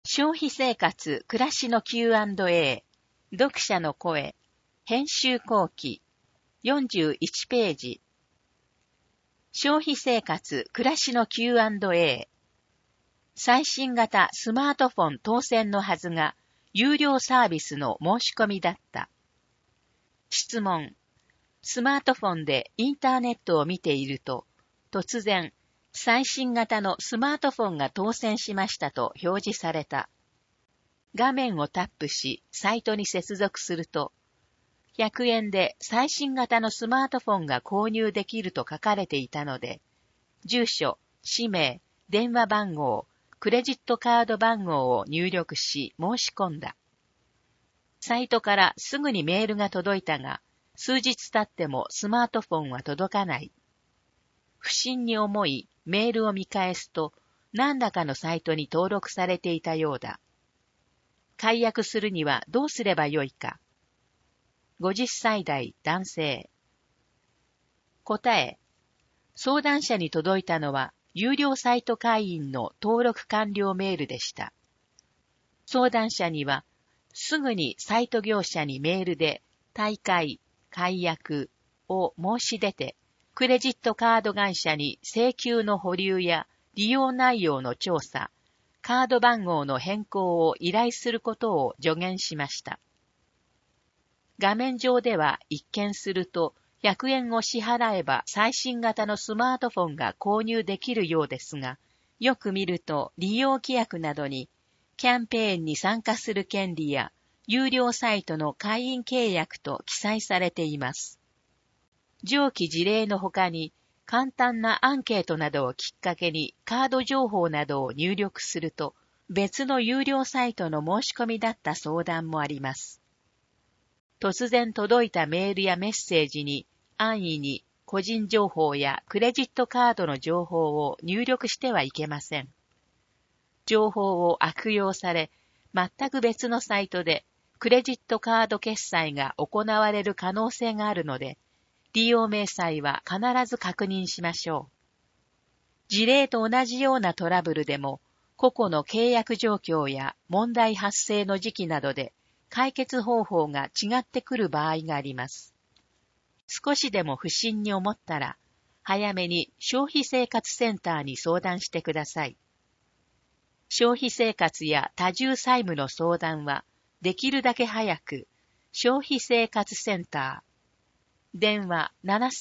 消費生活、暮らしの Q&A、読者の声、編集後期、41ページ。消費生活、暮らしの Q&A。最新型スマートフォン当選のはずが、有料サービスの申し込みだった。質問。スマートフォンでインターネットを見ていると、突然、最新型のスマートフォンが当選しましたと表示された。画面をタップし、サイトに接続すると、100円で最新型のスマートフォンが購入できると書かれていたので、住所、氏名、電話番号、クレジットカード番号を入力し申し込んだ。サイトからすぐにメールが届いたが、数日経ってもスマートフォンは届かない。不審に思いメールを見返すと、何らかのサイトに登録されていたようだ。解約するにはどうすればよいか。50歳代男性。答え。相談者に届いたのは、有料サイト会員の登録完了メールでした。相談者には、すぐにサイト業者にメールで、退会、解約を申し出て、クレジットカード会社に請求の保留や利用内容の調査、カード番号の変更を依頼することを助言しました。画面上では一見すると100円を支払えば最新型のスマートフォンが購入できるようですが、よく見ると利用規約などにキャンペーンに参加する権利や有料サイトの会員契約と記載されています。上記事例の他に簡単なアンケートなどをきっかけにカード情報などを入力すると別の有料サイトの申し込みだった相談もあります。突然届いたメールやメッセージに安易に個人情報やクレジットカードの情報を入力してはいけません。情報を悪用され、全く別のサイトでクレジットカード決済が行われる可能性があるので、利用明細は必ず確認しましょう。事例と同じようなトラブルでも、個々の契約状況や問題発生の時期などで、解決方法が違ってくる場合があります。少しでも不審に思ったら、早めに消費生活センターに相談してください。消費生活や多重債務の相談は、できるだけ早く、消費生活センター、電話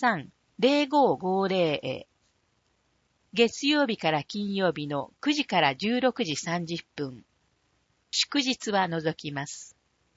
73-0550 へ。月曜日から金曜日の9時から16時30分。祝日は除きます。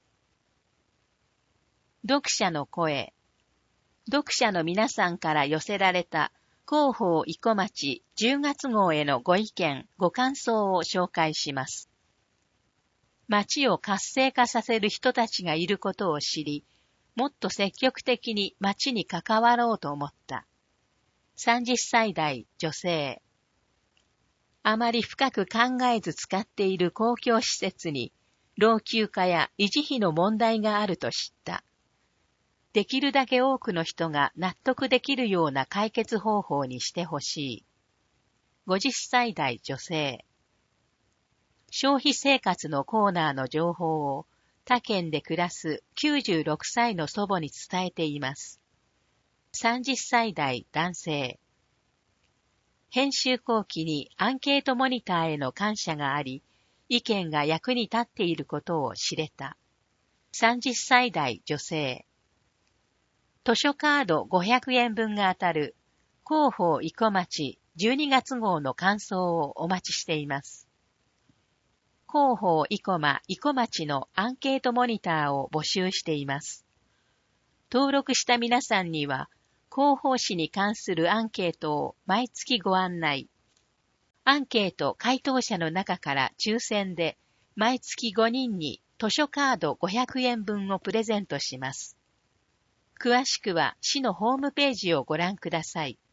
読者の声。読者の皆さんから寄せられた広報生駒町10月号へのご意見、ご感想を紹介します。町を活性化させる人たちがいることを知り、もっと積極的に町に関わろうと思った。30歳代女性。あまり深く考えず使っている公共施設に、老朽化や維持費の問題があると知った。できるだけ多くの人が納得できるような解決方法にしてほしい。50歳代女性。消費生活のコーナーの情報を他県で暮らす96歳の祖母に伝えています。30歳代男性。編集後期にアンケートモニターへの感謝があり、意見が役に立っていることを知れた。30歳代女性。図書カード500円分が当たる広報生駒町12月号の感想をお待ちしています。広報生駒町のアンケートモニターを募集しています。登録した皆さんには広報誌に関するアンケートを毎月ご案内。アンケート回答者の中から抽選で毎月5人に図書カード500円分をプレゼントします。詳しくは市のホームページをご覧ください。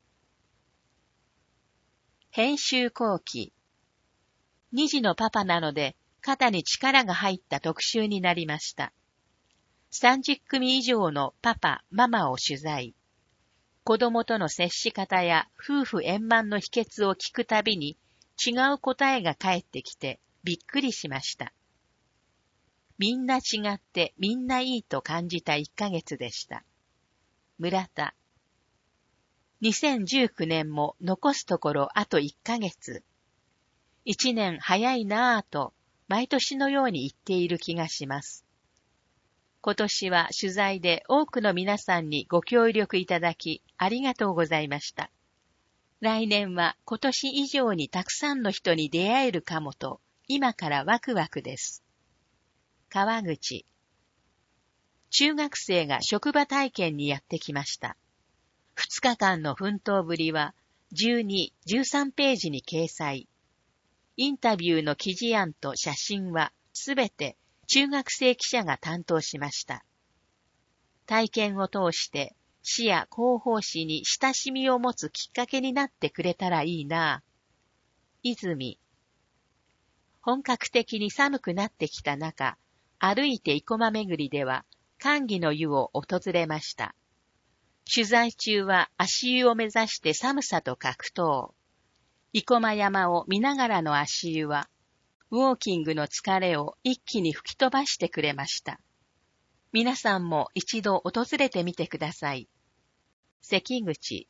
編集後期。2児のパパなので肩に力が入った特集になりました。30組以上のパパ、ママを取材。子供との接し方や夫婦円満の秘訣を聞くたびに違う答えが返ってきて、 びっくりしました。みんな違ってみんないいと感じた1ヶ月でした。村田。2019年も残すところあと1ヶ月。1年早いなぁと毎年のように言っている気がします。今年は取材で多くの皆さんにご協力いただきありがとうございました。来年は今年以上にたくさんの人に出会えるかもと今からワクワクです。川口。中学生が職場体験にやってきました。2日間の奮闘ぶりは12、13ページに掲載。インタビューの記事案と写真はすべて中学生記者が担当しました。体験を通して市や広報誌に親しみを持つきっかけになってくれたらいいな。泉。本格的に寒くなってきた中、歩いて生駒巡りでは寒義の湯を訪れました。取材中は足湯を目指して寒さと格闘。生駒山を見ながらの足湯は、ウォーキングの疲れを一気に吹き飛ばしてくれました。皆さんも一度訪れてみてください。関口。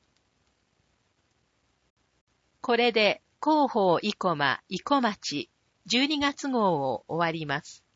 これで広報生駒、生駒町12月号を終わります。